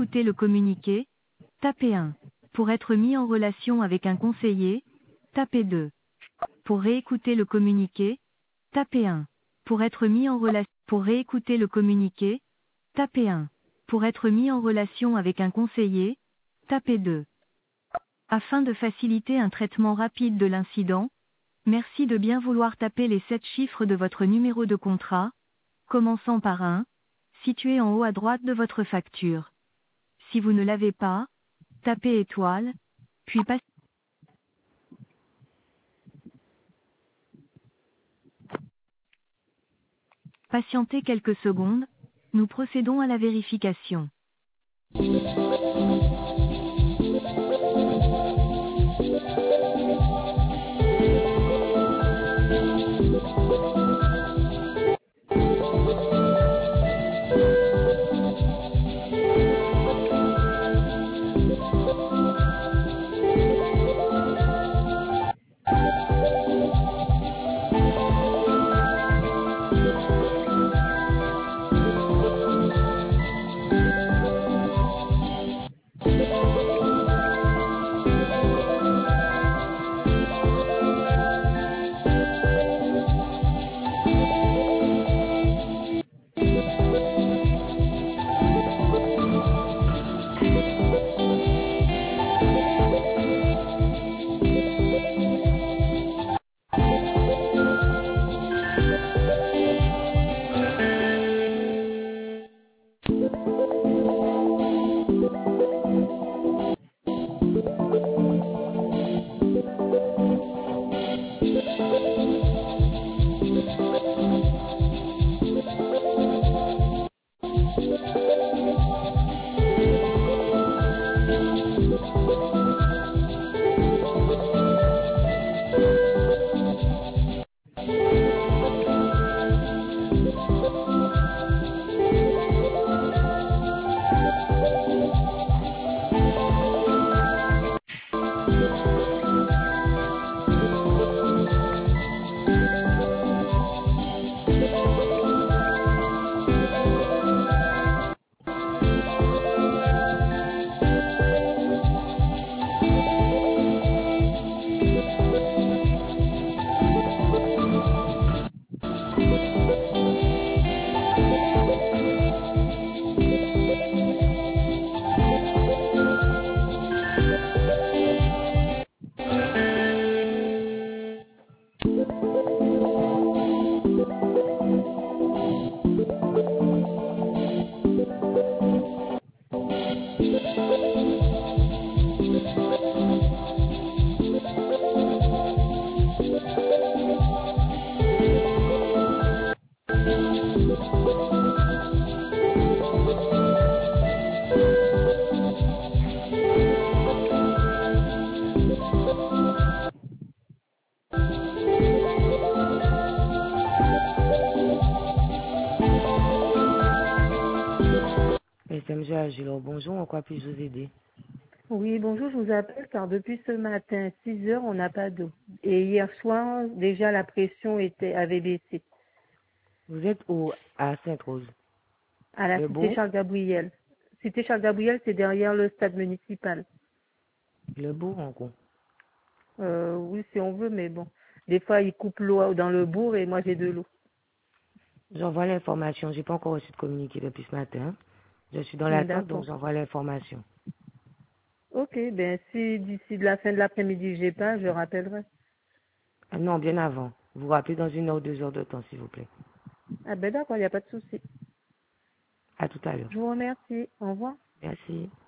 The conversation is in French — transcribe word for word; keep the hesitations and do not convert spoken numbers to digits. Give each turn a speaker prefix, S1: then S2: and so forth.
S1: réécouter le communiqué, tapez un. Pour être mis en relation avec un conseiller, tapez deux. Pour réécouter le communiqué, tapez un. Pour être mis en relation, pour réécouter le communiqué, tapez un. Pour être mis en relation avec un conseiller, tapez deux. Afin de faciliter un traitement rapide de l'incident, merci de bien vouloir taper les sept chiffres de votre numéro de contrat, commençant par un, situé en haut à droite de votre facture. Si vous ne l'avez pas, tapez étoile, puis passez. Patientez quelques secondes, nous procédons à la vérification.
S2: S M G Agilor, bonjour, en quoi puis-je vous aider?
S3: Oui, bonjour, je vous appelle car depuis ce matin, six heures, on n'a pas d'eau. Et hier soir, déjà la pression était avait baissé.
S2: Vous êtes où? À Sainte-Rose.
S3: À la
S2: Le
S3: cité
S2: Bourg?
S3: Charles-Gabriel. Cité Charles-Gabriel, c'est derrière le stade municipal.
S2: Le Bourg, en gros.
S3: Euh, oui, si on veut, mais bon. Des fois, ils coupent l'eau dans le bourg et moi, j'ai de l'eau.
S2: J'envoie l'information. J'ai pas encore reçu de communiqué depuis ce matin. Je suis dans l'attente, donc
S3: D'accord.
S2: j'envoie l'information.
S3: Ok, ben si d'ici de la fin de l'après-midi, j'ai pas, je rappellerai.
S2: Ah non, bien avant. Vous rappelez dans une heure ou deux heures de temps, s'il vous plaît.
S3: Ah ben d'accord, il n'y a pas de souci.
S2: À tout à l'heure.
S3: Je vous remercie. Au revoir.
S2: Merci.